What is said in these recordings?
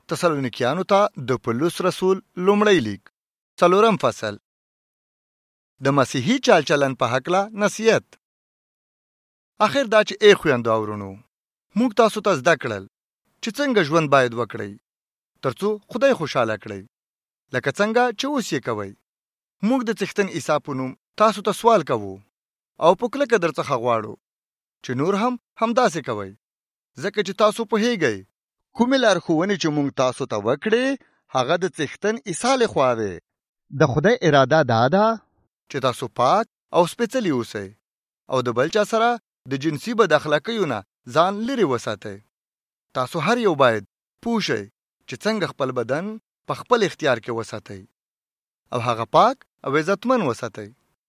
تسالونیکیانو ته د پولس رسول لومړی لیک 4 فصل د مسیحي چال چلن په هکله نصیحت. اخر دا چې خویندو او ورونو موږ تاسو ته زده کړل چې څنګه ژوند باید وکړئ ترڅو خدای خوشاله کړئ، لکه څنګه چې اوس یې کوئ. موږ د څښتن عیسی په نوم تاسو ته سوال کوو او په کلکه درڅخه غواړو چې نور هم همداسې کوئ، ځکه چې تاسو پوهیږئ کومې لارښوونې چې موږ تاسو ته وکړې هغه د څښتن عیسی لخوا وې. د خدای اراده دا ده چې تاسو پاک او سپېڅلي اوسئ او د بل چا سره د جنسي بد اخلاقیو نه ځان لرې وساتئ. تاسو هر یو باید پوه شئ چې څنګه خپل بدن په خپل اختیار کې وساتئ او هغه پاک او عزتمن وساتئ،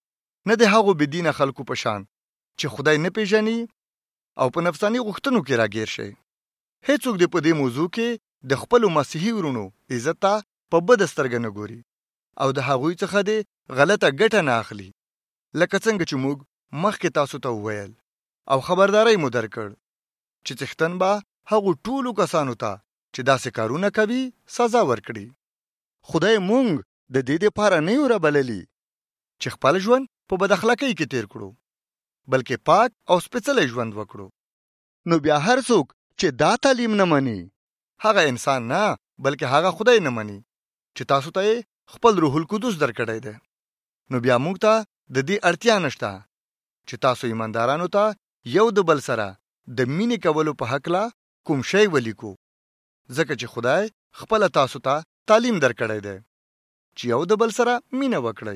نه د هغو بېدینه خلکو په شان چې خدای نه پیژني او په نفساني غوښتنو کې راګیر شي. هیڅوک دې په دې موضوع کې د خپلو مسیحي ورونو عزت ته په بده سترګه نه ګوري او د هغوی څخه دې غلطه ګټه نه اخلي، لکه څنګه چې موږ مخکې تاسو ته وویل او خبرداری مو درکړ چې څښتن به هغو ټولو کسانو ته چې داسې کارونه کوي سزا ورکړي. خدای موږ د دې دپاره نه یو رابللي چې خپل ژوند په بد اخلاقۍ کې تیر کړو، بلکې پاک او سپېڅلی ژوند وکړو. نو بیا هر څوک چې دا تعلیم نه مني هغه انسان نه بلکې هغه خدای نه مني چې تاسو ته خپل روح القدس درکړی دی. نو بیا موږ ته د دې اړتیا نشته چې تاسو ایماندارانو ته یو د بل سره د مینې کولو په هکله کوم شی ولیکو، ځکه چې خدای خپله تاسو ته تعلیم درکړی دی چې یو د بل سره مینه وکړئ.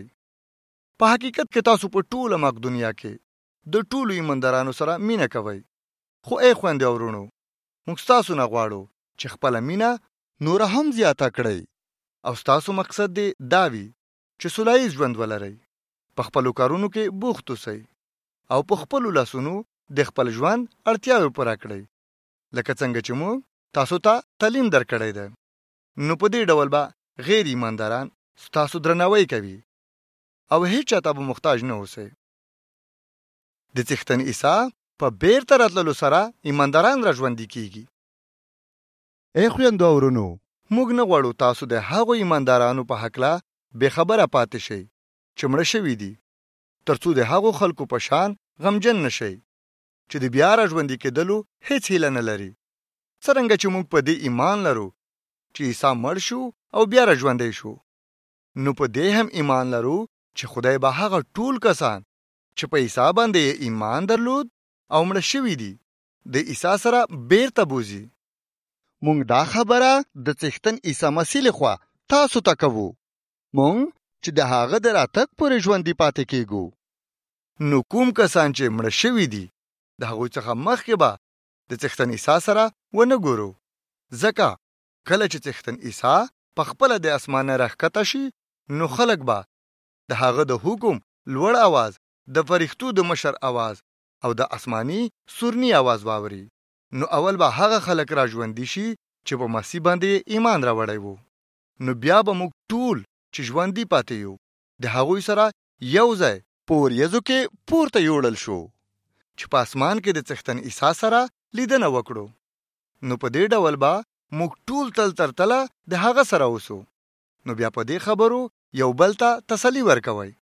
په حقیقت کې تاسو په ټوله مقدونیا کې د ټولو ایماندارانو سره مینه کوئ، خو خویندې او ورونو موږ ستاسو نه غواړو چې خپله مینه نوره هم زیاته کړئ او ستاسو مقصد دې دا وي چې سوله ژوند ولرئ، په خپلو کارونو کې بوخت اوسئ او په خپلو لاسونو د خپل ژوند اړتیاوې پوره کړئ، لکه څنګه چې موږ تاسو ته تعلیم درکړی دی. نو په دې ډول به غیر ایمانداران ستاسو درناوی کوي او هیڅ چاته به محتاج نه اوسئ. د څښتن عیسی په بیرته راتللو سره ایمانداران را ژوندي کیږي. خویندو او ورونو موږ نه غواړو تاسو د هغو ایماندارانو په هکله بې خبره پاتې شئ چې مړه شوي دي، ترڅو د هغو خلکو په شان غمجن نشئ چې د بیا را ژوندي کېدلو هیڅ هیله نه لري. څرنګه چې موږ په دې ایمان لرو چې عیسی مړ شو او بیا را ژوندی شو، نو په دې هم ایمان لرو چې خدای به هغه ټول کسان چې په عیسی باندې ایمان درلود او مړه شوي دي د عیسی سره بیرته بوزي. موږ دا خبره د څښتن عیسی مسیح لخوا تاسو ته کوو، موږ چې د هغه د راتګ پورې ژوندي پاتې کیږو. نو کوم کسان چې مړه شوي دي د هغوی څخه مخکې به د څښتن عیسی سره ونه ګورو، ځکه کله چې څښتن عیسی په خپله د اسمانه راښکته شي نو خلک به د هغه د حکم لوړ اواز، د فرښتو د مشر اواز او د آسماني سورني اواز واوري. نو اول به هغه خلک را ژوندي شي چې په مسیح باندې ایمان راوړی وو. نو بیا به موږ ټول چې ژوندي پاتې یو د هغوی سره یو ځای په وریځو کې پورته یوړل شو چې په اسمان کې د څښتن عیسی سره لیدنه وکړو. نو په دې ډول به موږ ټول تل تر تله د هغه سره اوسو. نو بیا په دې خبرو یو بل ته تسلي ورکوئ.